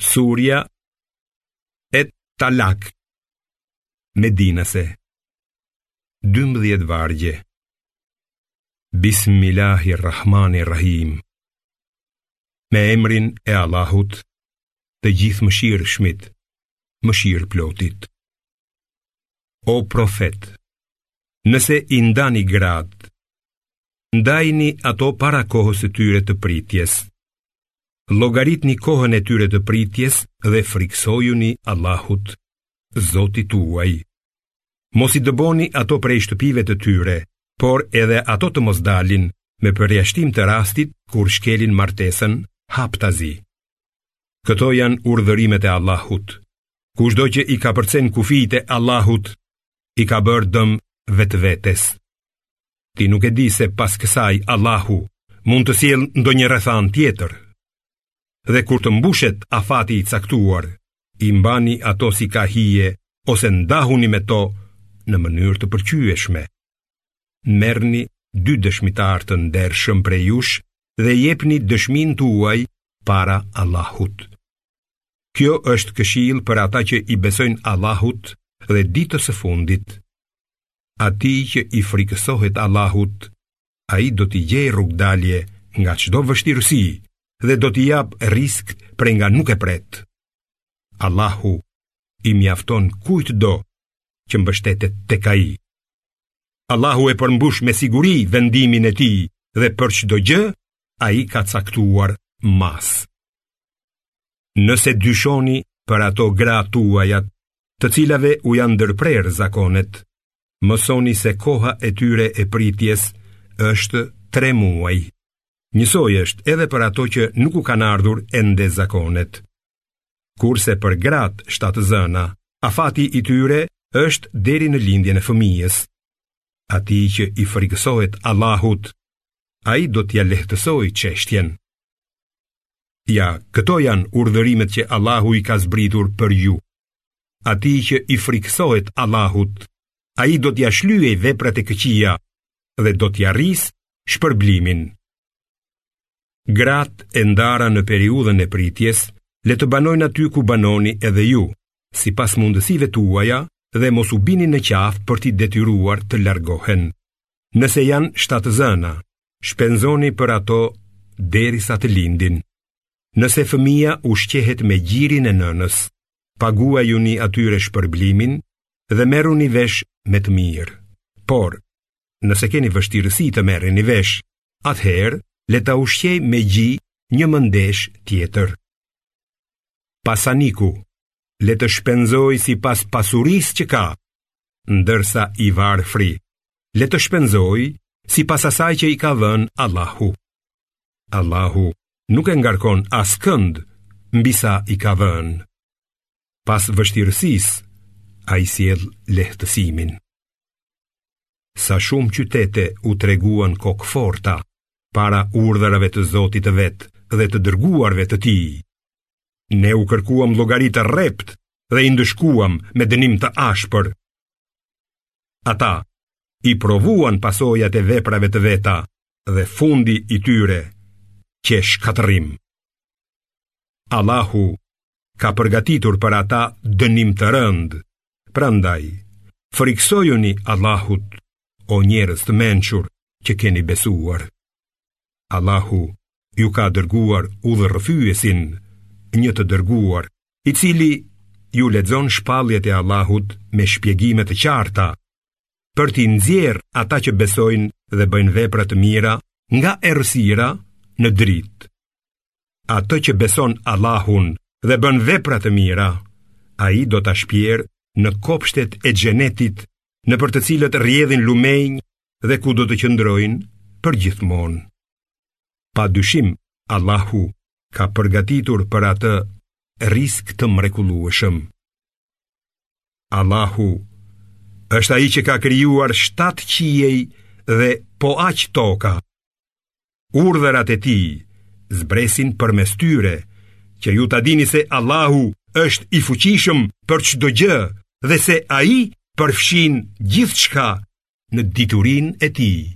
Surja Talak, Medinase, 12 vargje. Bismillahirrahmanirrahim. Me emrin e Allahut, të gjithë mëshirshmit, mëshirëplotit. O profet, nëse i ndani gratë, ndajni ato para kohës së tyre të pritjes. Llogaritni kohën e tyre të pritjes dhe friksojuni Allahut, Zotit tuaj. Mos i dëboni ato prej shtëpive të tyre, por edhe ato të mos dalin, me përjashtim të rastit kur shkelin martesën haptazi. Këto janë urdhërimet e Allahut. Kushdo që i ka përcen kufijtë e Allahut, i ka bërë dëm vetvetes. Ti nuk e di se pas kësaj Allahu mund të sjellë ndonjë rrethan tjetër. Dhe kur të mbushet afati i caktuar, i mbani ato si ka hije ose ndahuni me to në mënyrë të përqyeshme. Merrni 2 dëshmitar të ndershëm prej jush dhe jepni dëshminë tuaj para Allahut. Kjo është këshill për ata që i besojnë Allahut dhe ditës së fundit. Atij që i frikësohet Allahut, ai do t'i gjejë rrugdalje nga çdo vështirësi dhe do t'i jap risk prej nga nuk e pret. Allahu i mjafton kujtdo që mbështetet tek ai. Allahu e përmbush me siguri vendimin e tij dhe për çdo gjë ai ka caktuar mas. Nëse dyshoni për ato gra tuajat, të cilave u janë ndërprer zakonet, mësoni se koha e tyre e pritjes është 3 muaj. Njësoj është edhe për ato që nuk u kanë ardhur ende zakonet. Kurse për gratë shtatëzëna, afati i tyre është deri në lindjen e fëmijës. Atij që i frikësohet Allahut, ai do t'ja lehtësoj çështjen. Ja, këto janë urdhërimet që Allahu i ka zbritur për ju. Atij që i frikësohet Allahut, ai do t'ja shlyej veprat e këqija dhe do t'ja rrisë shpërblimin. Gratë e ndara në periudhën e pritjes, le të banojnë aty ku banoni edhe ju, sipas mundësive tuaja, dhe mos u bini në qafë për t'i detyruar të largohen. Nëse janë shtatëzëna, shpenzoni për ato derisa të lindin. Nëse fëmia ushqehet me gjirin e nënës, paguajuni atyre shpërblimin dhe merruni vesh me të mirë. Por, nëse keni vështirësi të merreni vesh, atëherë le ta ushqej me gji një mëndesh tjetër. Pasaniku le të shpenzoj si pas pasurisë që ka, ndërsa i varfri le të shpenzoj si pas asaj që i ka dhënë Allahu. Allahu nuk e ngarkon askënd mbi sa i ka dhënë. Pas vështirësisë, ai sjell lehtësimin. Sa shumë qytete u treguan kokëforta para urdhërave të Zotit të vet dhe të dërguarve të tij. Ne u kërkuam llogari të rrept dhe i ndëshkuam me dënim të ashpër. Ata i provuan pasojat e veprave të veta dhe fundi i tyre që shkatërim. Allahu ka përgatitur për ata dënim të rënd. Prandaj, friksojuni Allahut, o njerëz të mençur që keni besuar. Allahu ju ka dërguar udhërrëfyesin, një të dërguar, i cili ju lexon shpalljet e Allahut me shpjegime të qarta, për t'i nxjerrë ata që besojnë dhe bëjnë vepra të mira nga errësira në dritë. Atë që beson Allahun dhe bën vepra të mira, ai do ta shpjerë në kopshtet e xhenetit, nëpër të cilët rrjedhin lumenj dhe ku do të qëndrojnë përgjithmonë. Padyshim, Allahu ka përgatitur për atë risk të mrekullueshëm. Allahu është ai që ka krijuar 7 qiej dhe po aq toka. Urdhërat e tij zbresin përmes tyre, që ju ta dini se Allahu është i fuqishëm për çdo gjë dhe se ai përfshin gjithçka në diturinë e tij.